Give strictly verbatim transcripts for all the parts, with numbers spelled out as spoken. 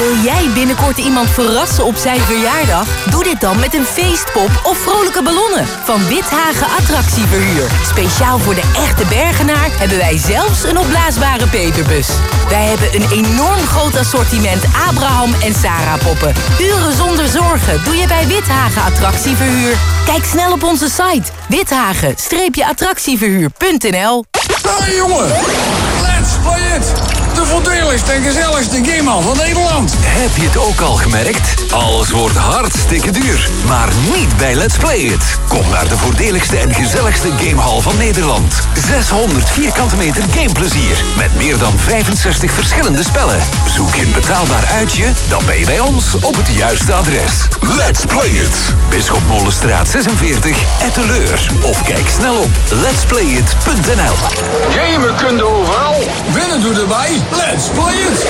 Wil jij binnenkort iemand verrassen op zijn verjaardag? Doe dit dan met een feestpop of vrolijke ballonnen van Withagen Attractieverhuur. Speciaal voor de echte Bergenaar hebben wij zelfs een opblaasbare peperbus. Wij hebben een enorm groot assortiment Abraham en Sarah poppen. Uren zonder zorgen doe je bij Withagen Attractieverhuur. Kijk snel op onze site withagen attractieverhuur punt n l. Hey jongen, let's play it! De voordeligste en gezelligste gamehal van Nederland. Heb je het ook al gemerkt? Alles wordt hartstikke duur. Maar niet bij Let's Play It. Kom naar de voordeligste en gezelligste gamehal van Nederland. zeshonderd vierkante meter gameplezier. Met meer dan vijfenzestig verschillende spellen. Zoek je een betaalbaar uitje? Dan ben je bij ons op het juiste adres. Let's Play It. Bisschopmolenstraat zesenveertig, Etteleur. Of kijk snel op lets play it punt n l. Gamen kun je overal. Winnen doe erbij. Let's play it!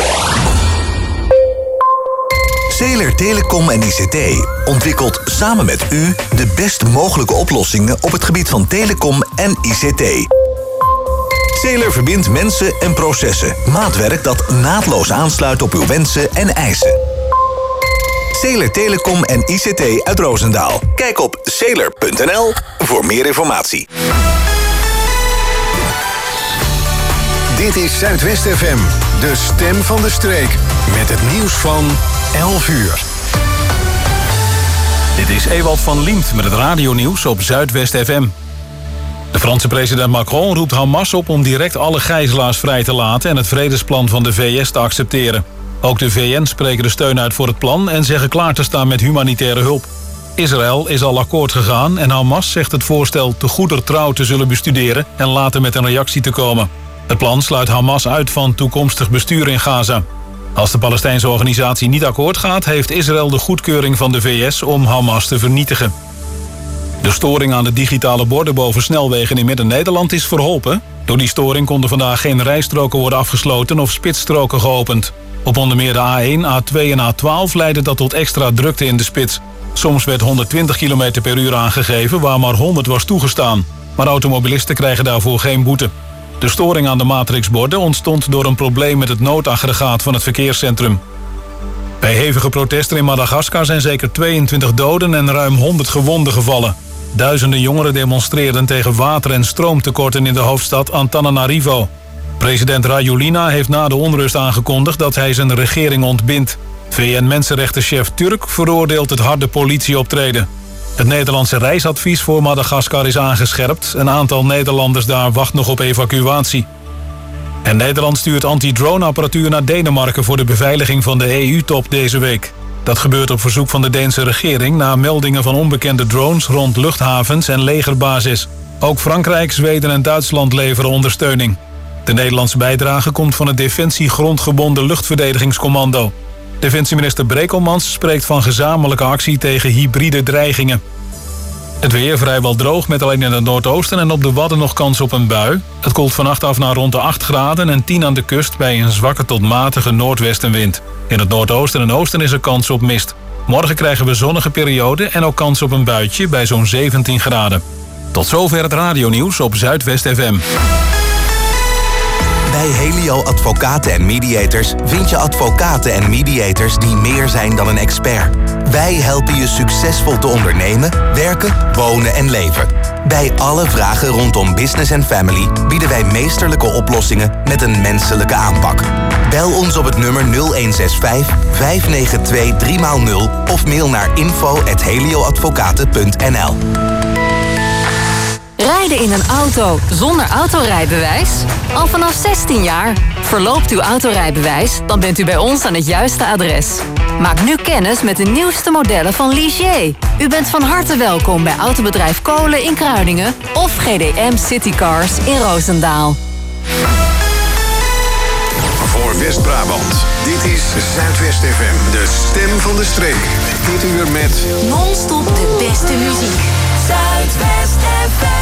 Zeeler Telecom en I C T ontwikkelt samen met u de best mogelijke oplossingen op het gebied van telecom en I C T. Zeeler verbindt mensen en processen. Maatwerk dat naadloos aansluit op uw wensen en eisen. Zeeler Telecom en I C T uit Roosendaal. Kijk op zeeler punt n l voor meer informatie. Dit is Zuidwest F M, de stem van de streek. Met het nieuws van elf uur. Dit is Ewald van Liemt met het radionieuws op Zuidwest F M. De Franse president Macron roept Hamas op om direct alle gijzelaars vrij te laten en het vredesplan van de V S te accepteren. Ook de V N spreken de steun uit voor het plan en zeggen klaar te staan met humanitaire hulp. Israël is al akkoord gegaan en Hamas zegt het voorstel te goeder trouw te zullen bestuderen en later met een reactie te komen. Het plan sluit Hamas uit van toekomstig bestuur in Gaza. Als de Palestijnse organisatie niet akkoord gaat, heeft Israël de goedkeuring van de V S om Hamas te vernietigen. De storing aan de digitale borden boven snelwegen in Midden-Nederland is verholpen. Door die storing konden vandaag geen rijstroken worden afgesloten of spitsstroken geopend. Op onder meer de A één, A twee en A twaalf leidde dat tot extra drukte in de spits. Soms werd honderdtwintig kilometer per uur aangegeven waar maar honderd was toegestaan. Maar automobilisten krijgen daarvoor geen boete. De storing aan de matrixborden ontstond door een probleem met het noodaggregaat van het verkeerscentrum. Bij hevige protesten in Madagaskar zijn zeker tweeëntwintig doden en ruim honderd gewonden gevallen. Duizenden jongeren demonstreerden tegen water- en stroomtekorten in de hoofdstad Antananarivo. President Rajoelina heeft na de onrust aangekondigd dat hij zijn regering ontbindt. V N-mensenrechtenchef Turk veroordeelt het harde politieoptreden. Het Nederlandse reisadvies voor Madagaskar is aangescherpt. Een aantal Nederlanders daar wacht nog op evacuatie. En Nederland stuurt anti-drone-apparatuur naar Denemarken voor de beveiliging van de E U-top deze week. Dat gebeurt op verzoek van de Deense regering na meldingen van onbekende drones rond luchthavens en legerbasis. Ook Frankrijk, Zweden en Duitsland leveren ondersteuning. De Nederlandse bijdrage komt van het Defensie Grondgebonden Luchtverdedigingscommando. Defensieminister Brekelmans spreekt van gezamenlijke actie tegen hybride dreigingen. Het weer vrijwel droog met alleen in het noordoosten en op de Wadden nog kans op een bui. Het koelt vannacht af naar rond de acht graden en tien aan de kust bij een zwakke tot matige noordwestenwind. In het noordoosten en oosten is er kans op mist. Morgen krijgen we zonnige periode en ook kans op een buitje bij zo'n zeventien graden. Tot zover het radionieuws op Zuidwest F M. Bij Helio Advocaten en Mediators vind je advocaten en mediators die meer zijn dan een expert. Wij helpen je succesvol te ondernemen, werken, wonen en leven. Bij alle vragen rondom business en family bieden wij meesterlijke oplossingen met een menselijke aanpak. Bel ons op het nummer nul een zes vijf, vijf negen twee, drie nul of mail naar info at helioadvocaten punt n l. Rijden in een auto zonder autorijbewijs? Al vanaf zestien jaar. Verloopt uw autorijbewijs? Dan bent u bij ons aan het juiste adres. Maak nu kennis met de nieuwste modellen van Ligier. U bent van harte welkom bij autobedrijf Kolen in Kruiningen of G D M Citycars in Roosendaal. Voor West-Brabant, dit is Zuidwest F M, de stem van de streek. Dit uur met Non-stop de beste muziek. Zuidwest F M.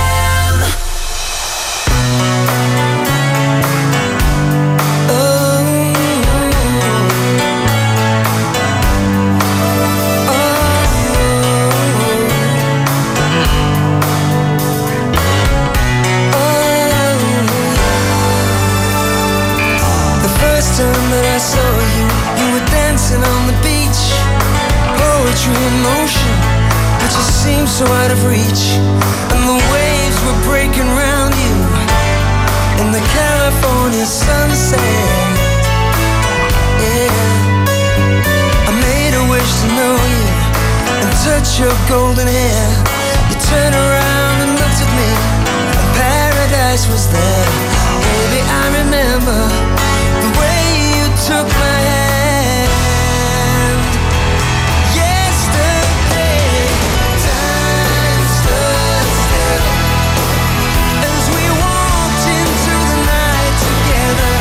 Time that I saw you, you were dancing on you in motion, but you seemed so out of reach. And the waves were breaking round you in the California sunset. Yeah, I made a wish to know you and touch your golden hair. You turned around and looked at me, and paradise was there. Baby, I remember the way you took my hand. Yesterday, time stood still as we walked into the night together.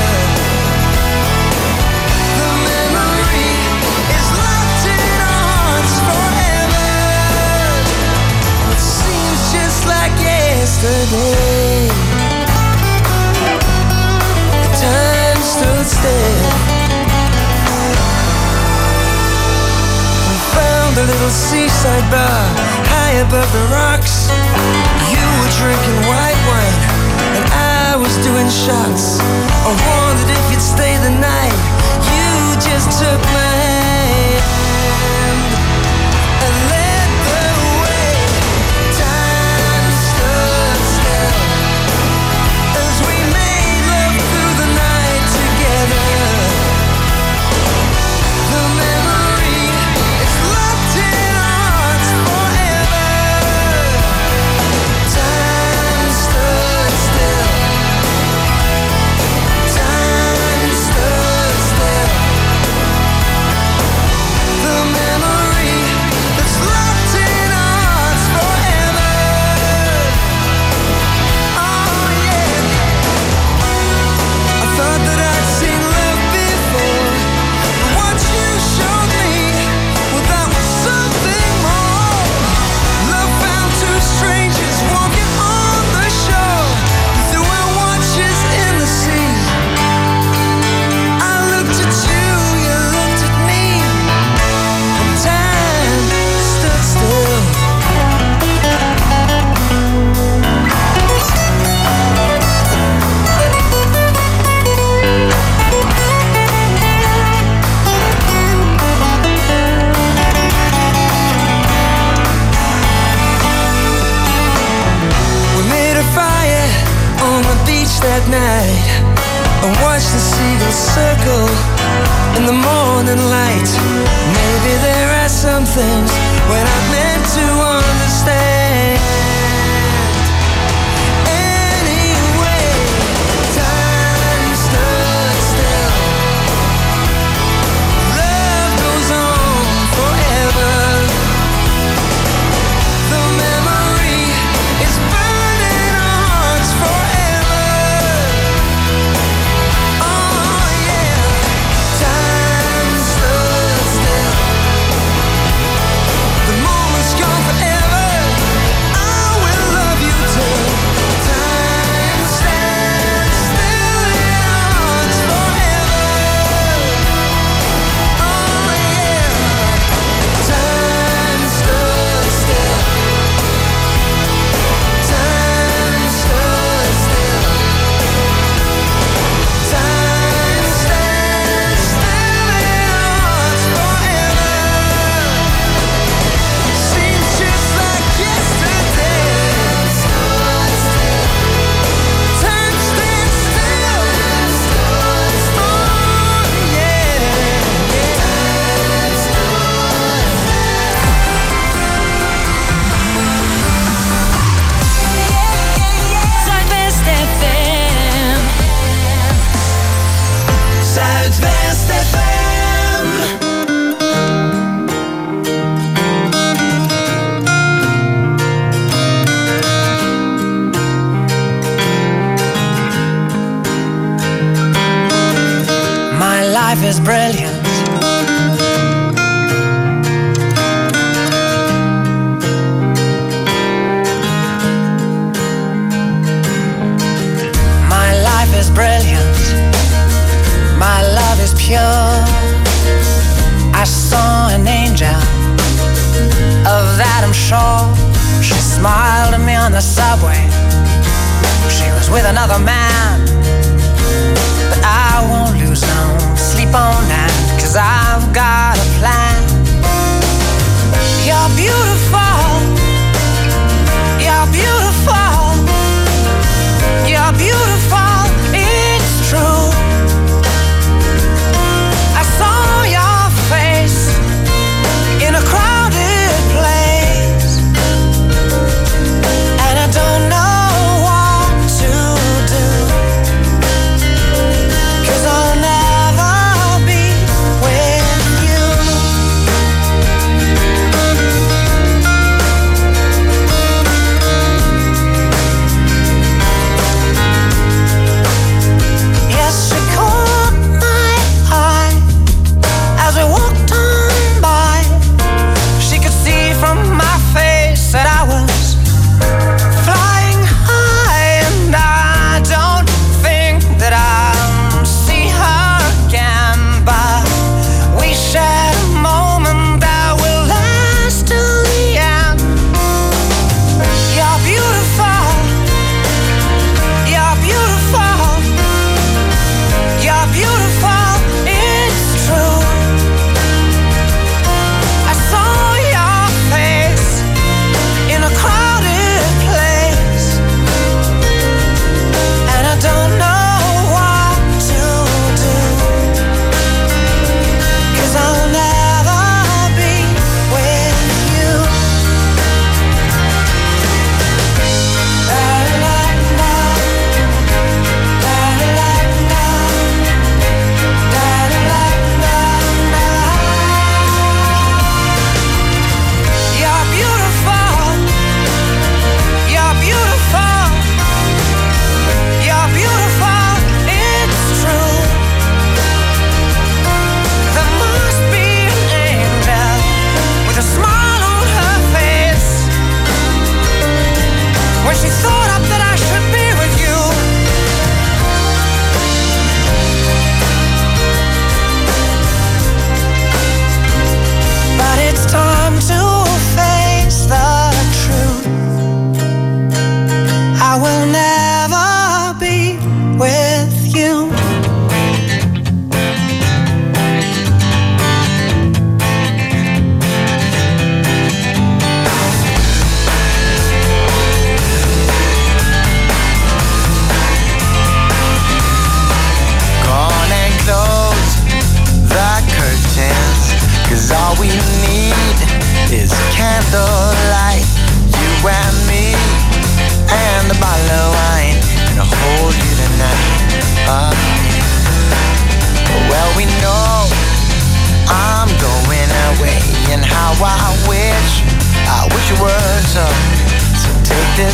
The memory is locked in our hearts forever. It seems just like yesterday. Time stood still. We found a little seaside bar high above the rocks. You were drinking white wine and I was doing shots. I wondered if you'd stay the night. You just took my hand and led the way. Time stood still as we made love through the night together. The memory is locked in our hearts forever. Time stood still. Time stood still. The memory that's locked in our hearts forever. Oh yeah. I thought that I'd seen love before, but what you showed me, well, that was something more. Love found two strangers walking on the shore. We threw our watches in the sea. I looked at you, you looked at me, and time stood still. We made a fire on the beach that night and watched the seagulls circle in the morning light. Maybe there are some things we're not meant to understand. Anyway, time stood still. Love goes on forever. The memory is burning our hearts forever. Oh yeah, time stood still. The moment's gone forever. I will love you till time stands still in our hearts forever. Oh yeah, time stood still. Time stood still. Time stands still in our hearts forever. Seems just like yesterday. Time stands still. Oh yeah. Zuidwest F M. Zuidwest F M. My life is brilliant. My life is brilliant. My love is pure. I saw an angel, of that I'm sure. She smiled at me on the subway. She was with another man, but I won't lose no sleep on that, 'cause I've got a plan.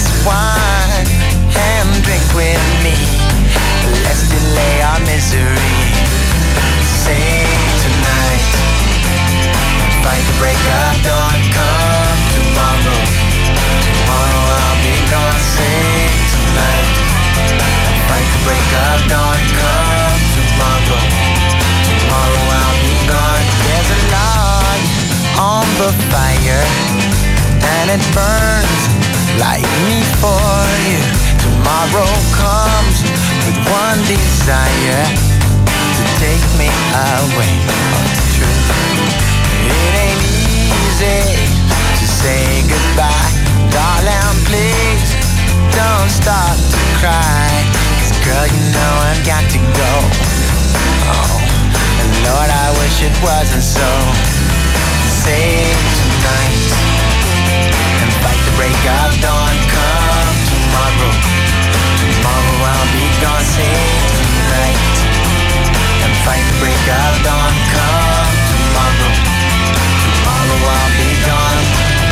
this wine and drink with me. Let's delay our misery. Say tonight, fight the break of dawn. Come tomorrow, tomorrow I'll be gone. Say tonight, fight the break of dawn. Come tomorrow, tomorrow I'll be gone. There's a log on the fire and it burns like me for you. Tomorrow comes with one desire, to take me away. Oh, it's true. It ain't easy to say goodbye. Darling, please don't start to cry. 'Cause girl, you know I've got to go. Oh, and Lord, I wish it wasn't so. Save tonight and fight the break of dawn. Come tomorrow, tomorrow I'll be gone. Save tonight and fight the break of dawn. Come tomorrow, tomorrow I'll be gone.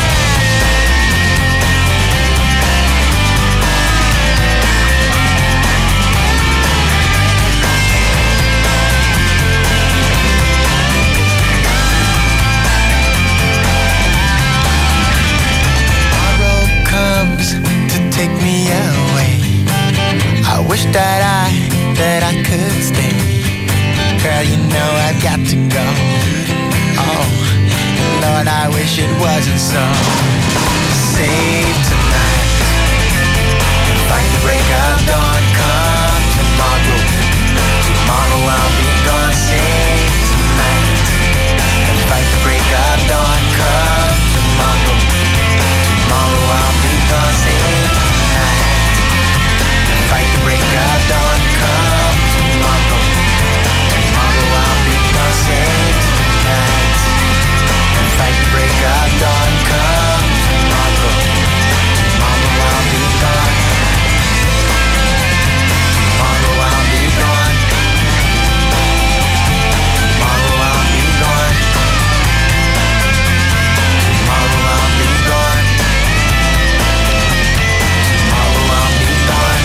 Tomorrow comes to take me away. I wish that I, that I could stay. Girl, you know I've got to go. Oh, Lord, I wish it wasn't so. Save tonight, fight the break of dawn. Come tomorrow, tomorrow I'll be gone. Save tonight, and fight the break of dawn. Come tomorrow, tomorrow I'll be gone. Save tonight, and fight the break of dawn. Come tomorrow, tomorrow I'll be gone. Save tonight, and fight the break of dawn. Come tomorrow, tomorrow I'll be gone. Tomorrow I'll be gone. Tomorrow I'll be gone. Tomorrow I'll be gone. Tomorrow I'll be gone.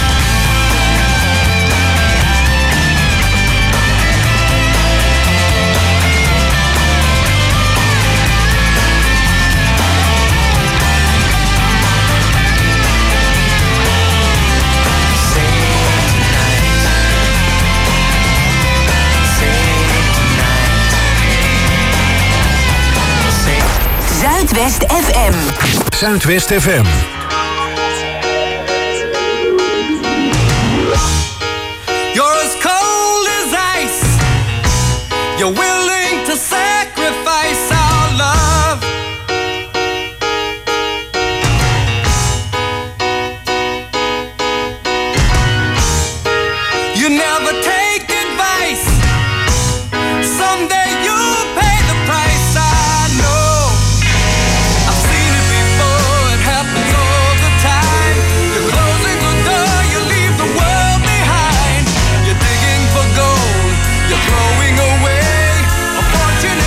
Zuidwest F M. Zuidwest F M. You're as cold as ice. You're willing to sacrifice our love. You never take advice. Someday you'll pay the price. I know. I've seen it before. It happens all the time. You're closing the door. You leave the world behind. You're digging for gold. You're throwing away a fortune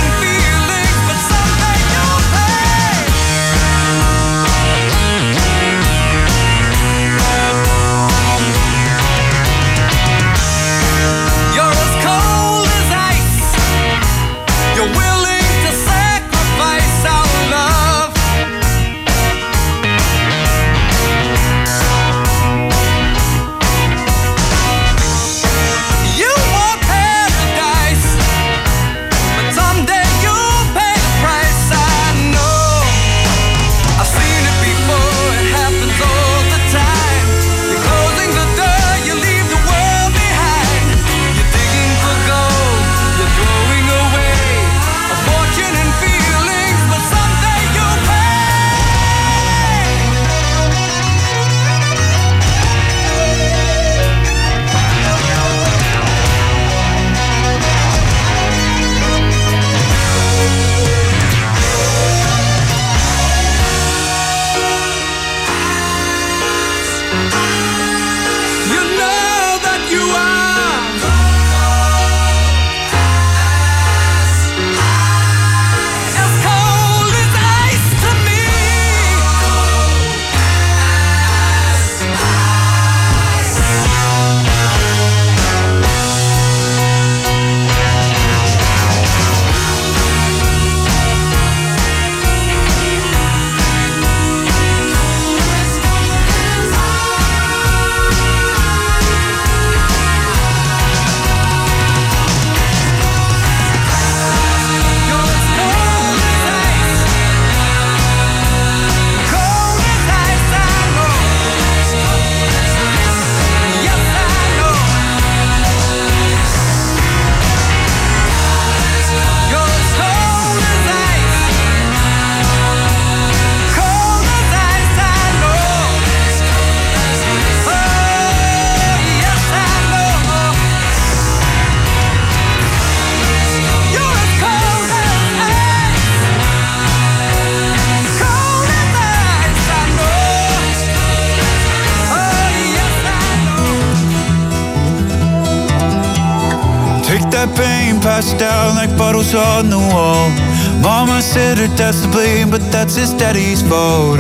champagne passed down like bottles on the wall. Mama said her dad's to blame, but that's his daddy's fault.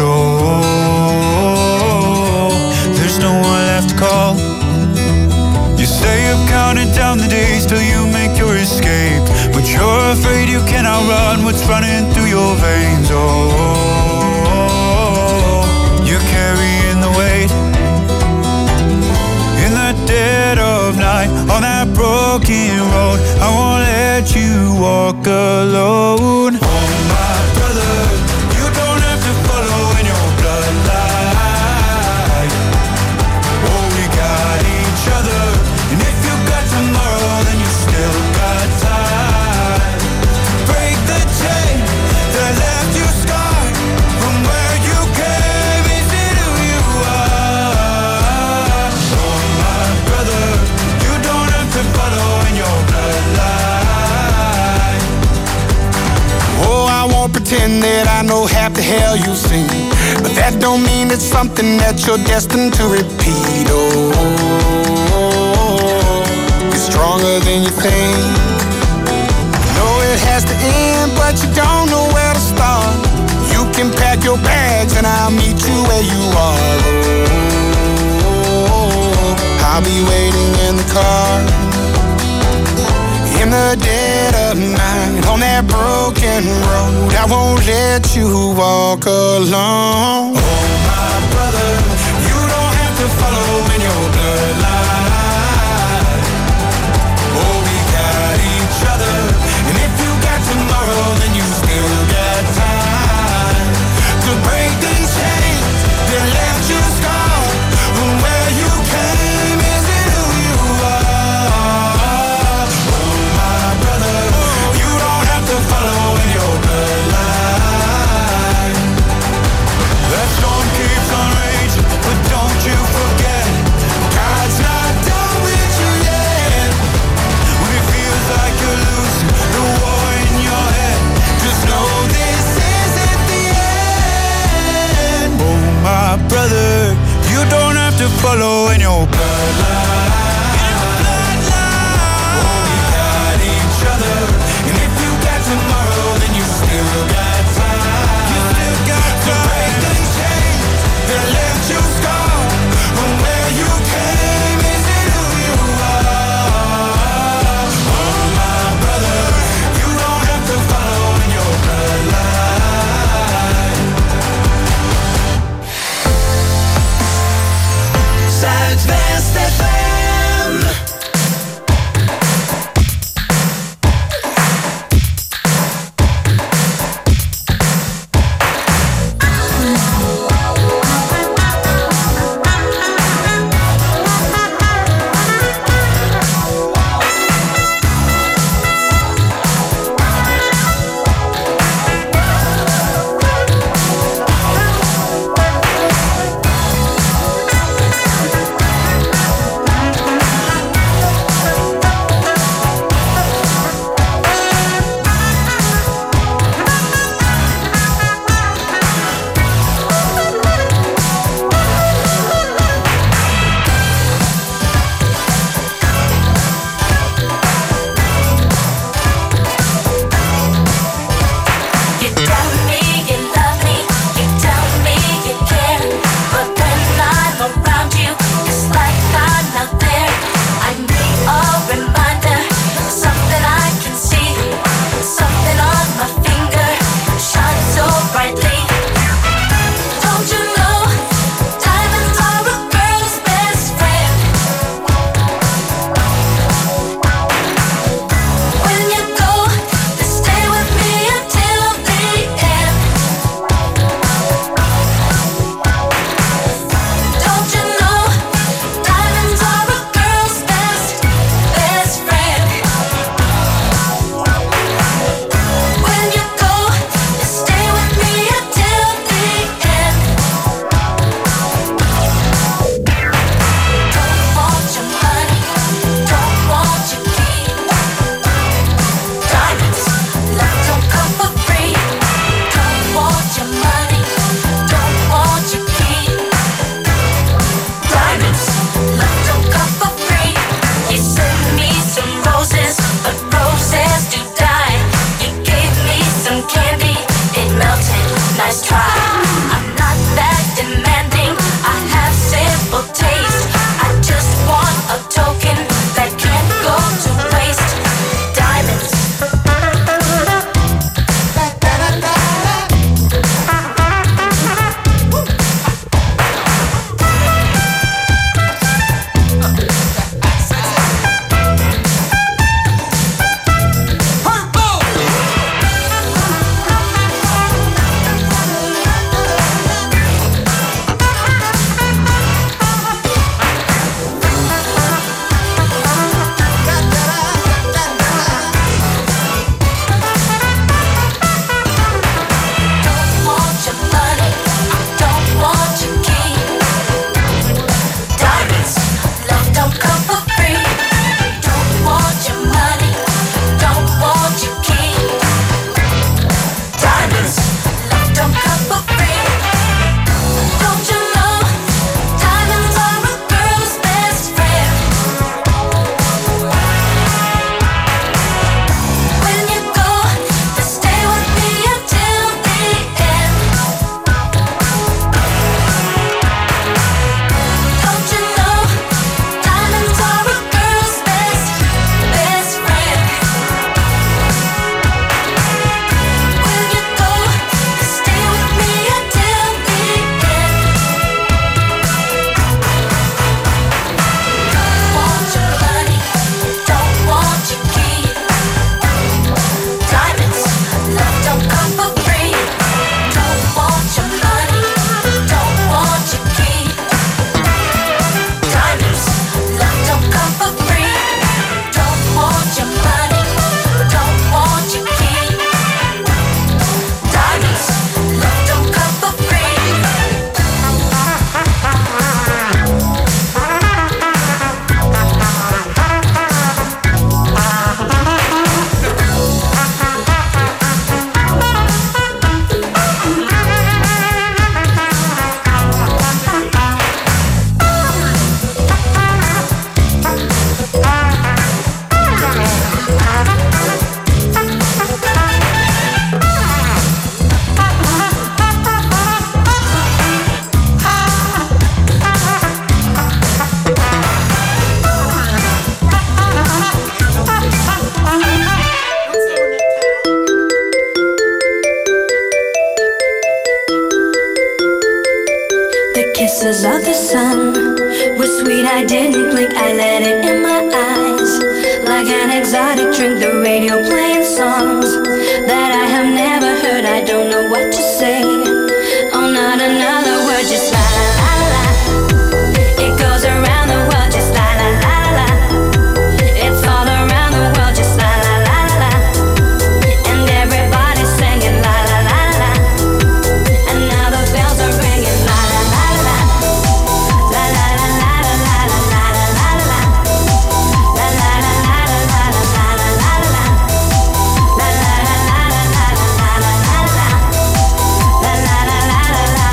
Oh, there's no one left to call. You say you've counted down the days till you make your escape, but you're afraid you can't outrun what's running through your veins. Oh, you're carrying the weight in the dead of night on that broken road. I won't let you walk alone. Oh, my brother, you don't have to follow in your bloodline. Oh, we got each other, and if you got tomorrow, then you still got time. Break the chain that left you scarred from where you came. Is it who you are? Oh, my brother, you don't have to follow in your bloodline. Oh, I won't pretend that I know half the hell you've seen, but that don't mean it's something that you're destined to repeat. Oh, you're stronger than you think. You know it has to end, but you don't know where to start. You can pack your bags and I'll meet you where you are. Oh, I'll be waiting in the car in the dead of night on that broken road. I won't let you walk alone. Oh, my brother, you don't have to follow in your bloodline. Oh, we got each other, and if you got tomorrow, then you still got time to break these chains that left you scarred from where you came. Is it who you are? Oh, my brother, you don't have to follow in your bloodline. That storm keeps on raging, but don't you forget, God's not I didn't blink, I let it in my eyes. Like an exotic drink, the radio playing songs that I have never heard. I don't know what to say. Oh, not another word, just la la la la. It goes around the world, just la la la la. It's all around the world, just la la la la. And everybody's singing la la la la. And now the bells are ringing la la la la. La la la la la la la la la la. La la la la la la la la la la. La la la la la la la la la la. La la la la la la.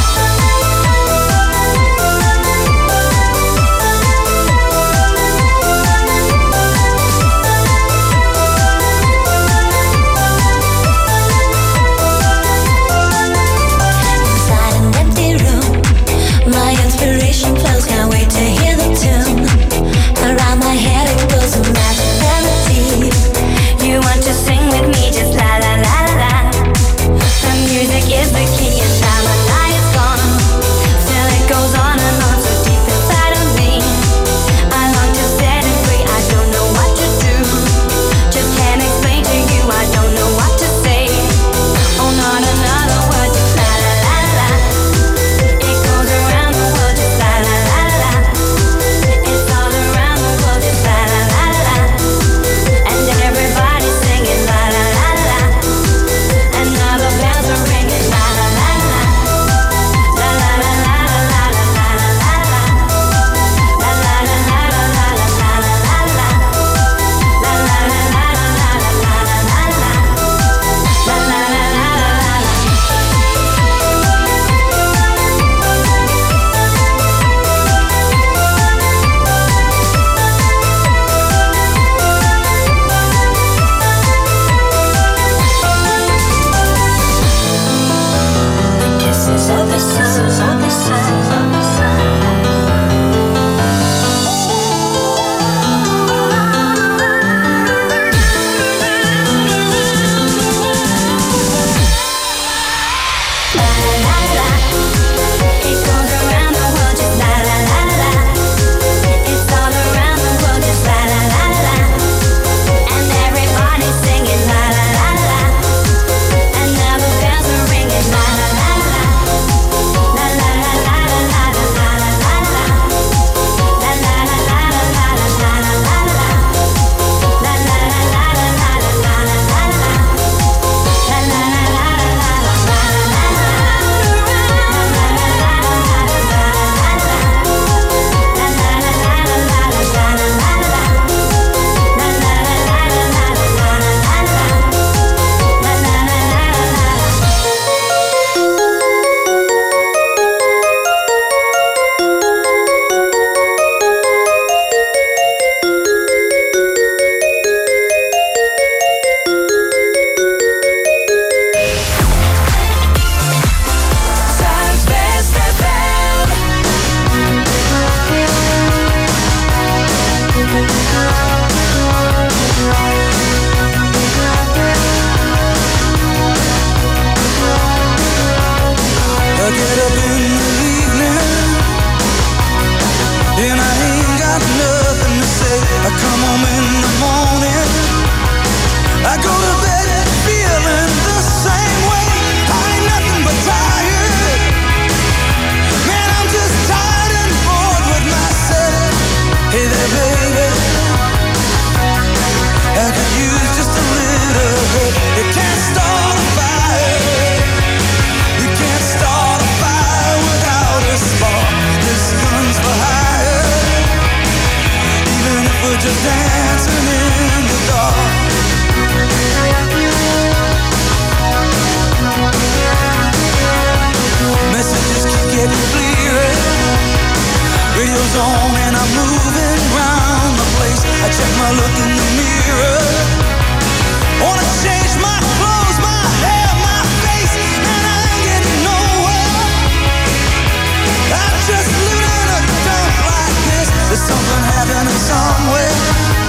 Inside an empty room, my inspiration flows. Can't wait to hear the tune. Around my head it goes a magic melody. You want to sing with me, just la la la la la. The music is the key, and now the night is gone. Still it goes on and on, so deep inside of me. I long to set it free. I don't know what to do. Just can't explain to you. I don't know what to say. Oh, not another word, just la la la la. It goes around the world, just la la la la. It's all around the world, just la la la la. And everybody's singing la la la la. And now the bells are ringing la la la la. La la la la la la la la la. La la la la la la la la la la. La la la la la la la la la la. La la la la la la. The kisses of the sun, of the sun, of the La la la la. It goes around the world, just la la la la. It's all around the world, just la la la la. And everybody's singing la la la la. And now the bells are ringing la la la la. La la la la la la la la la la. La la la la la la la la la la. La la la la la la la la la la. La la la la la la la la la. I get up in the evening and I ain't got nothing to say. I come home in the morning, I go to bed feeling the same way. I ain't nothing but tired. Man, I'm just tired and bored with myself. Hey there, baby, I could use just a little help. You can't start a fire. You can't start a fire without a spark. This gun's for hire. Even if we're just dancing in the dark. Messages keep getting clearer. Radio's on and I'm moving round the place. I check my look in the mirror. Wanna change my clothes, my hair, my face, and I ain't getting nowhere. I'm just living in a dump like this. There's something happening somewhere.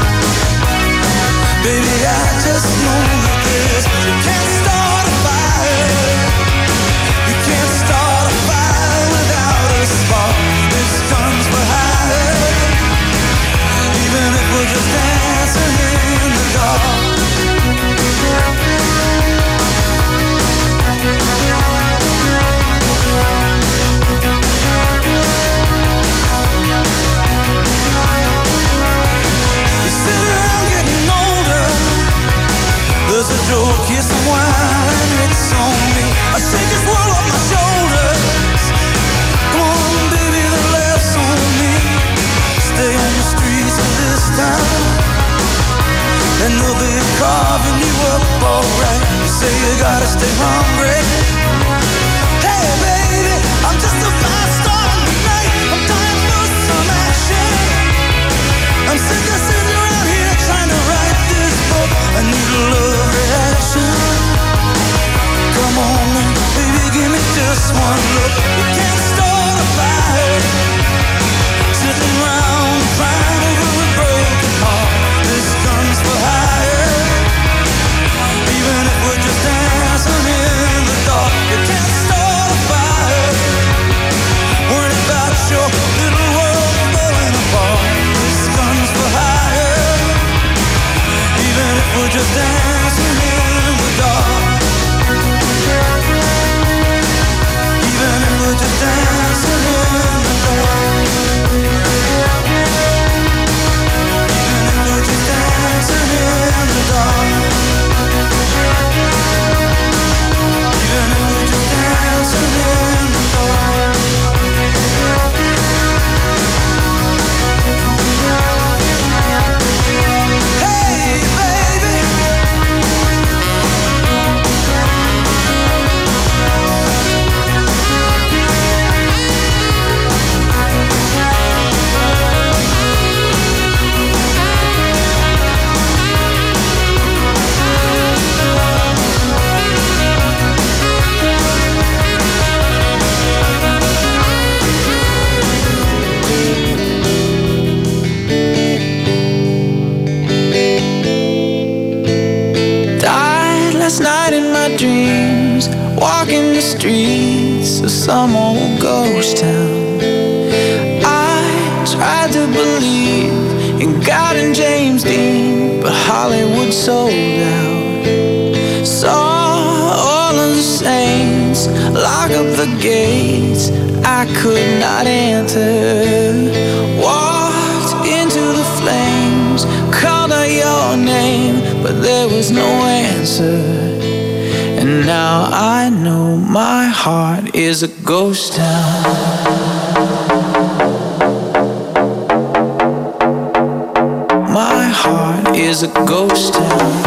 Baby, I just know that this. You can't start a fire. You can't start a fire without a spark. This gun's for hire. There's a joke, here's some wine, it's on me. I shake this world off my shoulders. Come on, baby, the laughs on me. Stay on the streets of this town, and they'll be carving you up alright. You say you gotta stay hungry. Hey, baby, I'm just a fast star tonight. I'm dying for some action. I'm sick of sitting around here trying to write this book. I need a love reaction. Come on now, baby, give me just one look. We can't start a fire, sitting around crying over a broken heart. This gun's for hire, even if we're just dancing in the dark. You can't start a fire, worried about your little world falling apart. This gun's for hire, even if we're just dancing in the dark. Even if we're just dancing in the dark. Even if we're just dancing in the dark. Even if we're just dancing in the dark. Hey, baby. Died last night in my dreams, walking the streets of some old ghost town. I tried to believe in God and James Dean, but Hollywood sold out. Saw all of the saints lock up the gates I could not enter. Walked into the flames, called out your name, but there was no answer. And now I know my heart is a ghost town. My heart is a ghost town.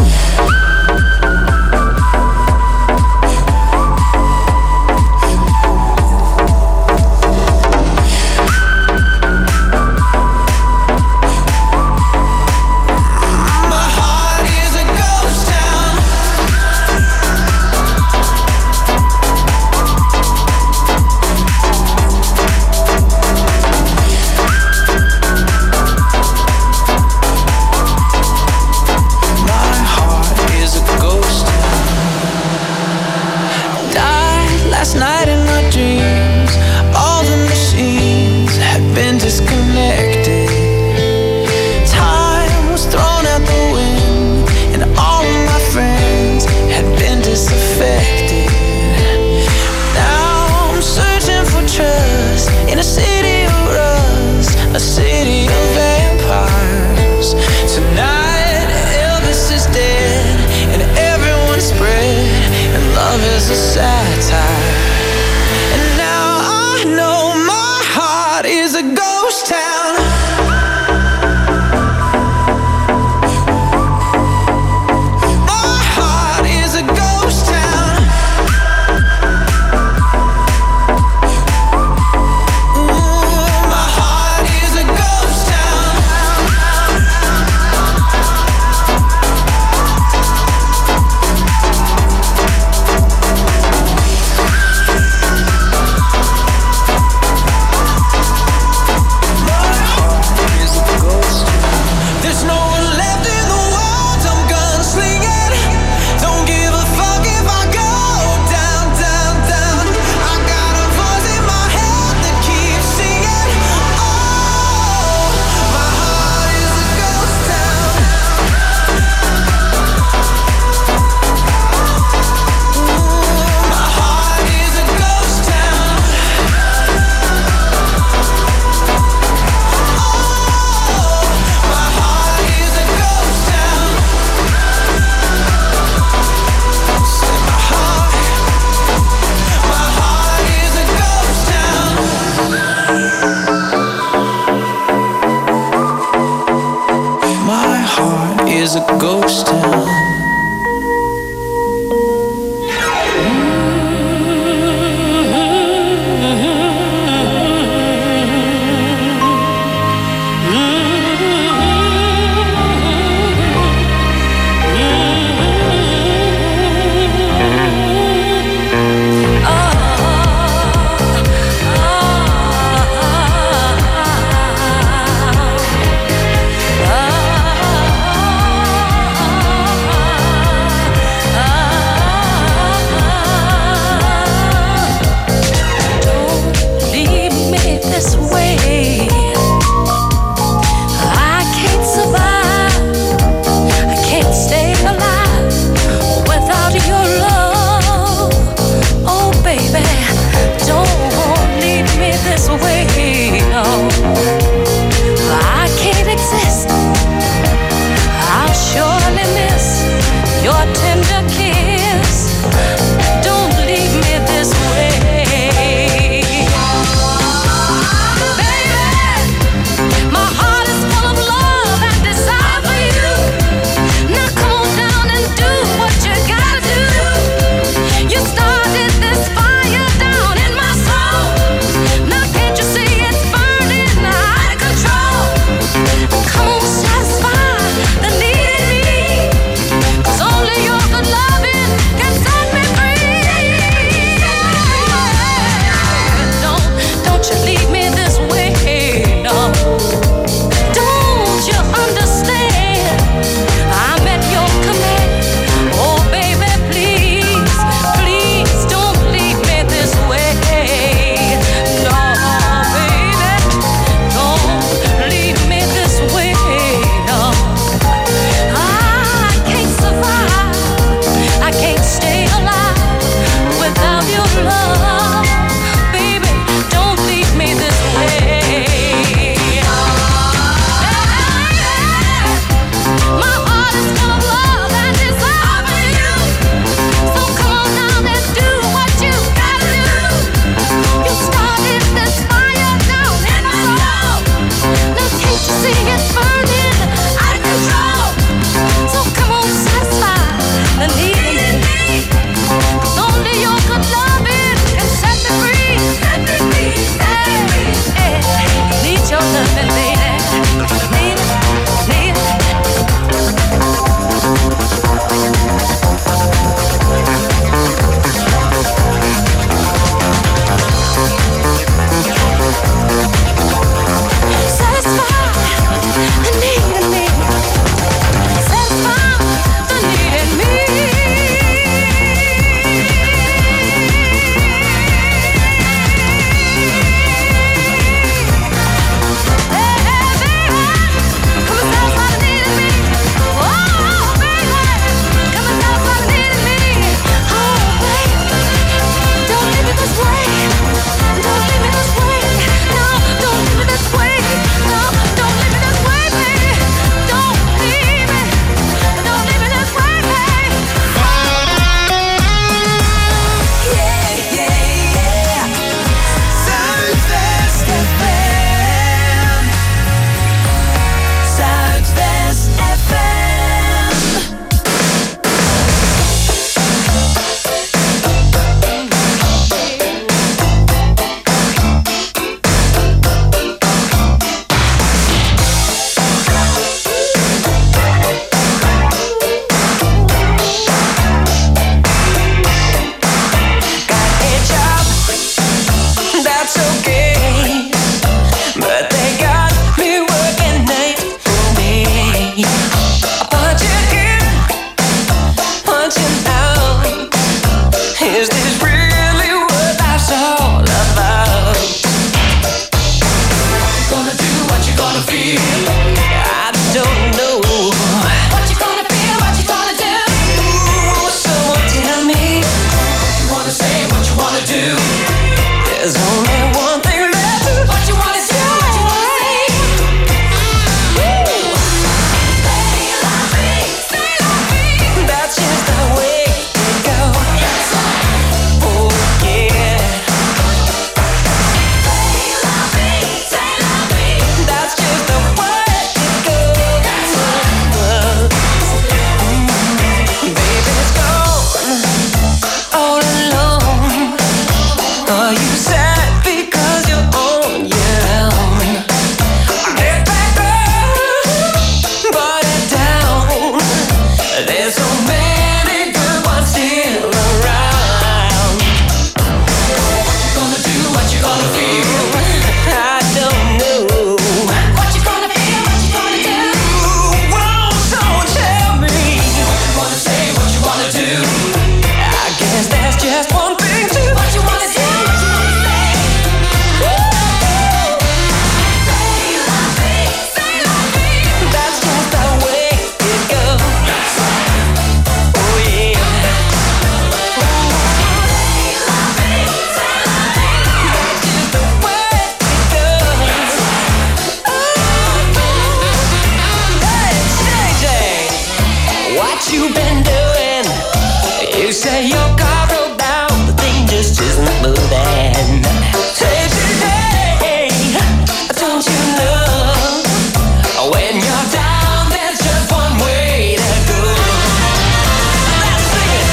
say your car broke down, the thing just isn't moving. Say today, don't you know, when you're down, there's just one way to go. Let's sing it.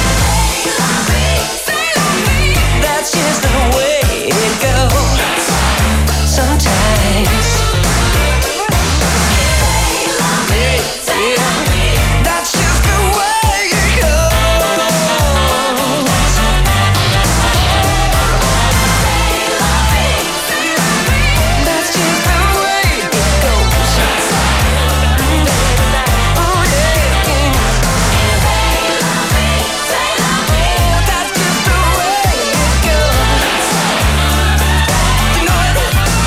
That's just the way it goes. Sometimes. That's just the way it goes. That's just the way it goes. Oh yeah. That's just the way it goes. You know it.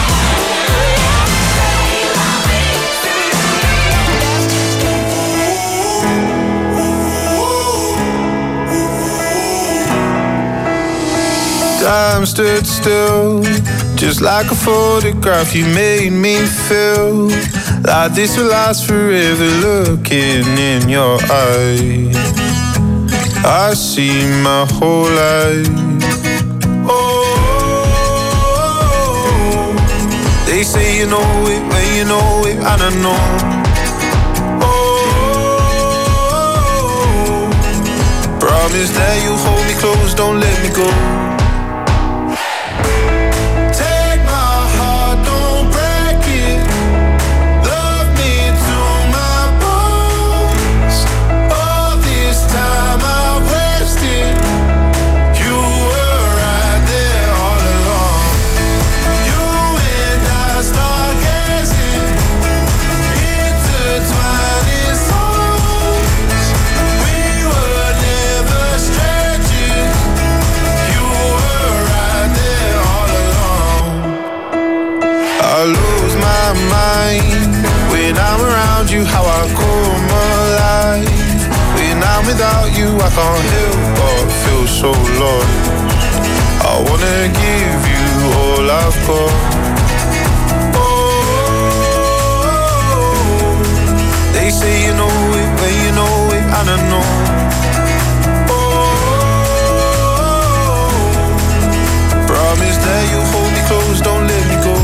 Time stood still, just like a photograph. You made me feel like this will last forever. Looking in your eyes, I see my whole life. Oh, they say you know it when you know it, and I know. Oh, promise that you hold me close, don't let me go. When I'm around you, how I come alive. When I'm without you, I can't help but feel so lost. I wanna give you all I've got. Oh, they say you know it when you know it, and I know. Oh, promise that you hold me close, don't let me go.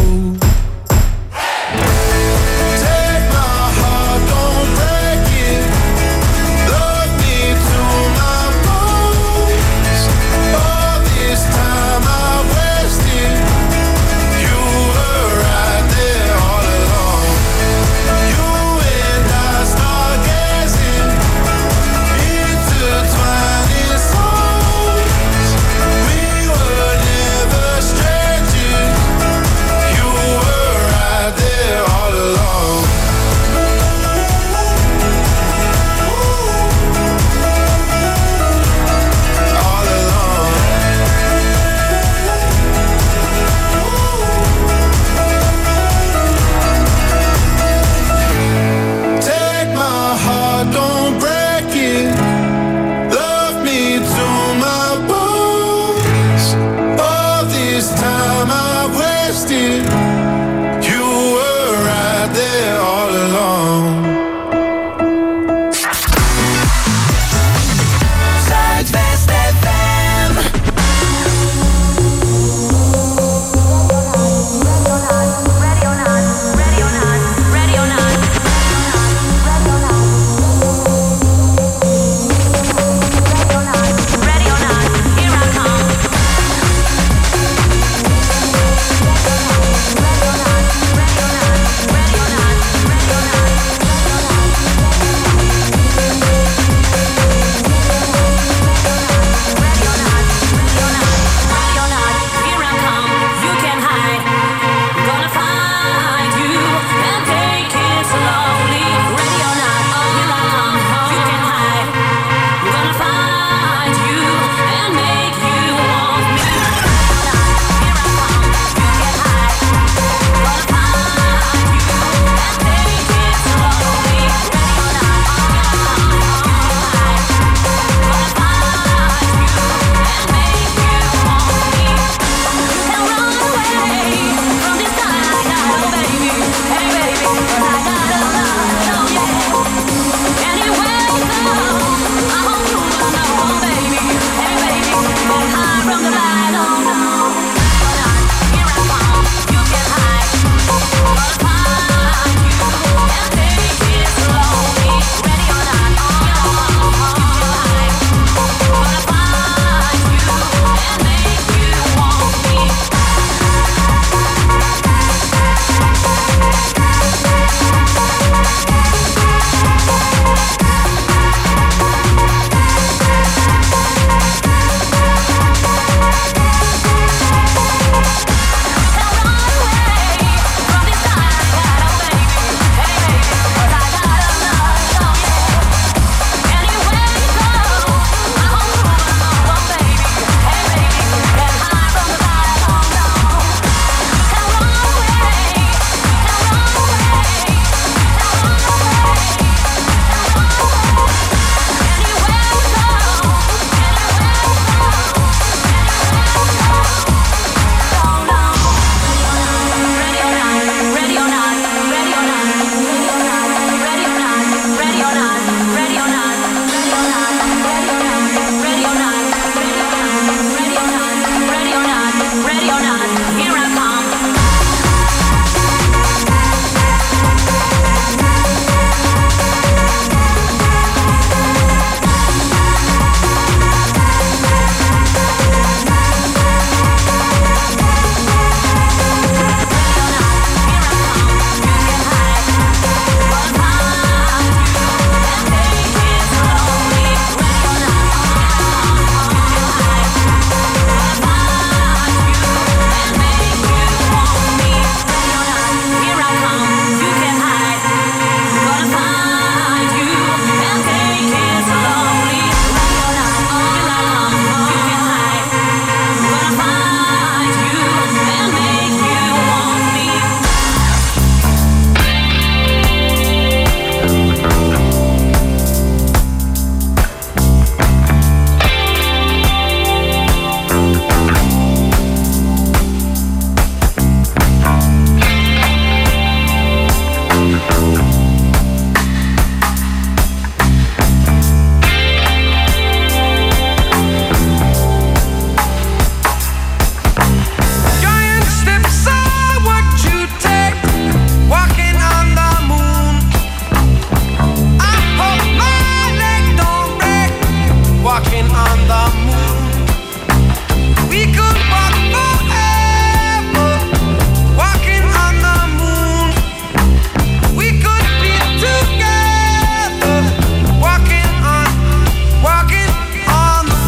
walking on the moon. We could walk forever, walking on the moon. We could be together, walking on, walking on the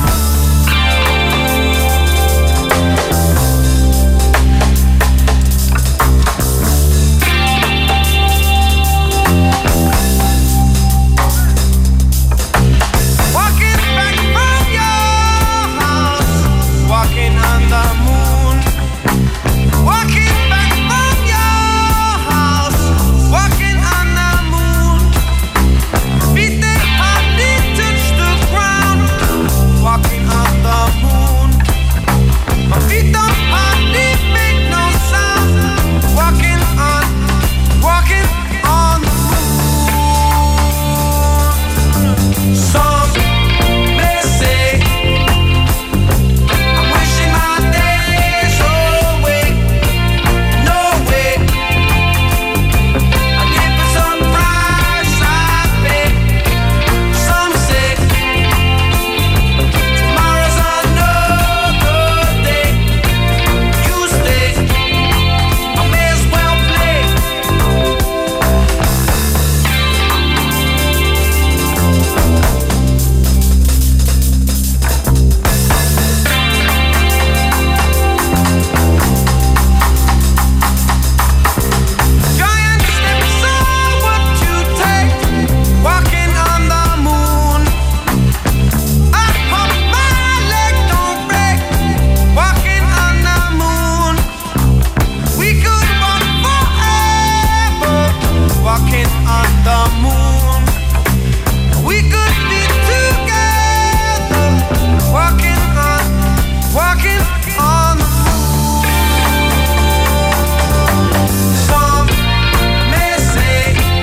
walking back from your house, walking on the moon. Walking back from your house, walking on the moon. Feet that hardly touch the ground, walking on the moon. My feet don't hardly make no sound, walking on, walking on the moon. Some may say I'm wishing my days away. No way. I live for some price I pay. Some say tomorrow's another day. You stay, I may as well play. Giant steps are what you take, walking on the moon. I hope my leg don't break, walking on the moon. We could walk forever, walking on the moon. We could be together, walking on, walking on the moon. Some may say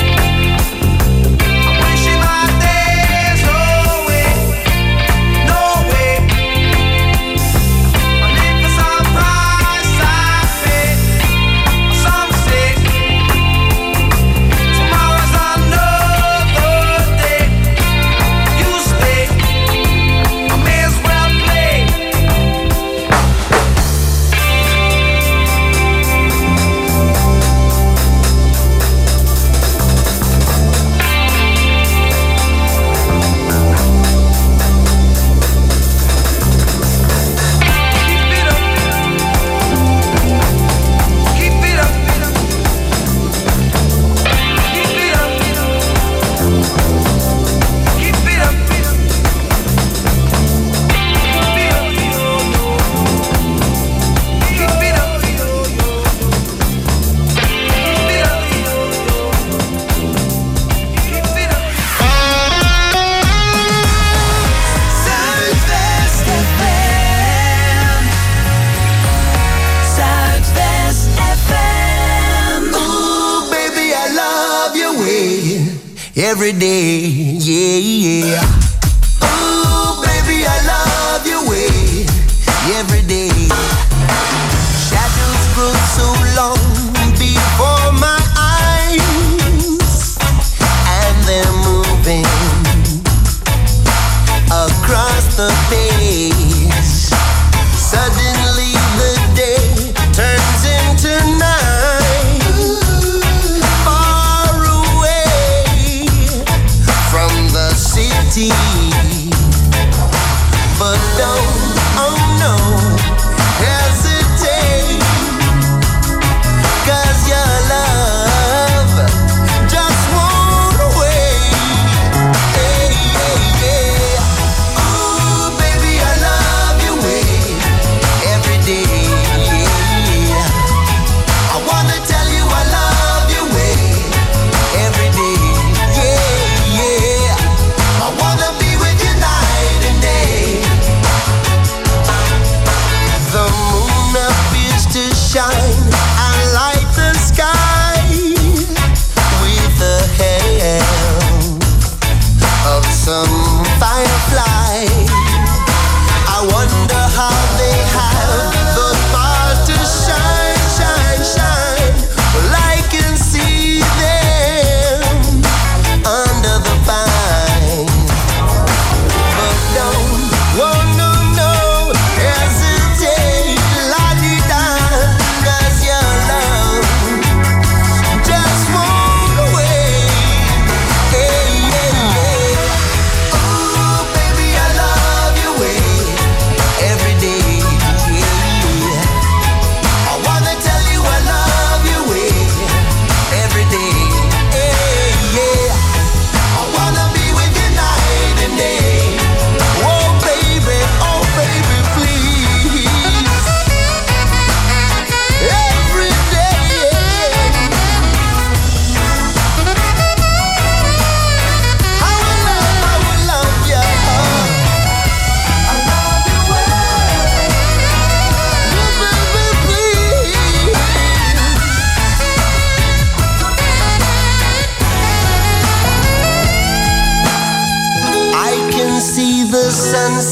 I'm wishing my days away. No way. I live for some price I pay. Some say tomorrow's another day. You stay, I may as well play. Keep it up. Keep it up. Keep it up. Keep it up. Keep it up. Keep it up. Zuidwest F M. Zuidwest F M. Ooh, baby, I love your way every day, yeah, yeah. Ooh, baby, I love your way every day. Shadows grow so long before my eyes, and they're moving across the page. Suddenly the day turns into night, far away from the city. But don't, oh no, hesitate, 'cause your love just won't wait. Hey, hey, yeah. Ooh, baby,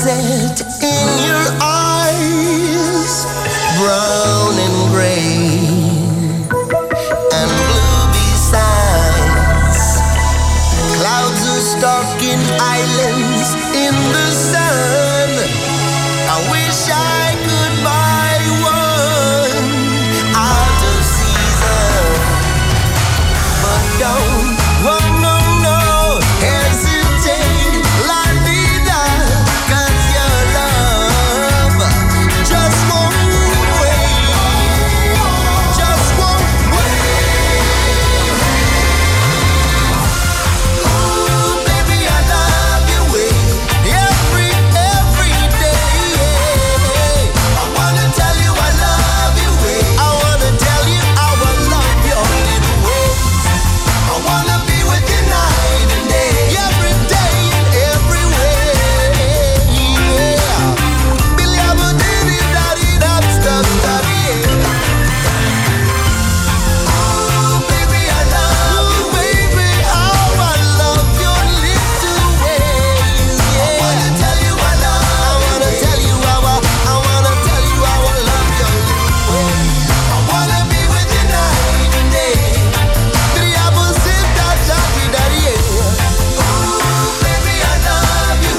sunset in your eyes, brown and gray and blue besides. Clouds are stalking islands in the sun. I wish I could buy one out of season, but don't, oh no, no, hesitate, la vida, 'cause your love just won't wait, just won't wait. Ooh, baby, I love your way, every, every day. I wanna tell you I love your way, I wanna tell you how I love your little ways. I wanna be with you night and day, every day and every way. Yeah. Billy, I'm a diddy, daddy, dab, stab, daddy. Ooh, baby, I love you, baby, how I love your little ways. Yeah. I wanna tell you I love, I wanna tell you how I, I wanna tell you how I love your little ways. I wanna be with you night and day. Billy, I'm a sit that daddy, daddy. Ooh, baby, I love you.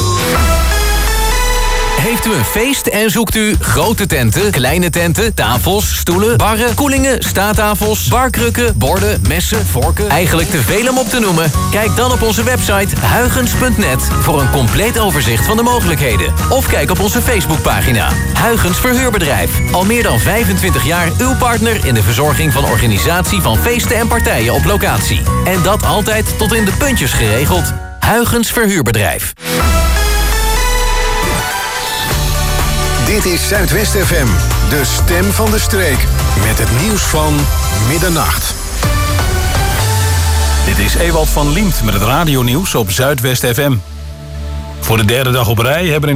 Heeft u een feest en zoekt u grote tenten, kleine tenten, tafels, stoelen, barren, koelingen, staattafels, barkrukken, borden, messen, vorken? Eigenlijk te veel om op te noemen? Kijk dan op onze website huygens punt net voor een compleet overzicht van de mogelijkheden. Of kijk op onze Facebookpagina. Huygens Verhuurbedrijf. Al meer dan vijfentwintig jaar uw partner in de verzorging van organisatie van feesten en partijen op locatie. En dat altijd tot in de puntjes geregeld. Huygens Verhuurbedrijf. Dit is Zuidwest F M, de stem van de streek. Met het nieuws van middernacht. Dit is Ewald van Liemt met het radionieuws op Zuidwest F M. Voor de derde dag op rij hebben in